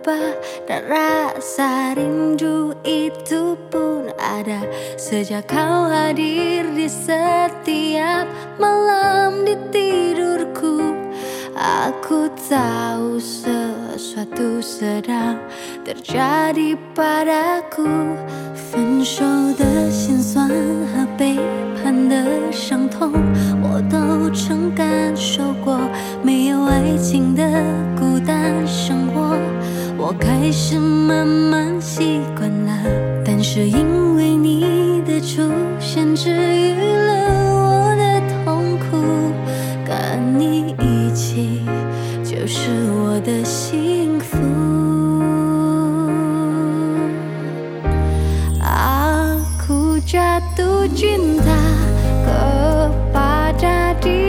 berubah dan rasa rindu itu pun ada sejak kau hadir di setiap malam di tidurku. Aku tahu sesuatu sedang terjadi padaku，分手的心酸和背叛的伤痛我都曾感受过，没有爱情的孤单生活我开始慢慢习惯了，但是因为你的出现治愈了我的痛苦，跟你一起就是我的幸福。Aku jatuh cinta kepada dia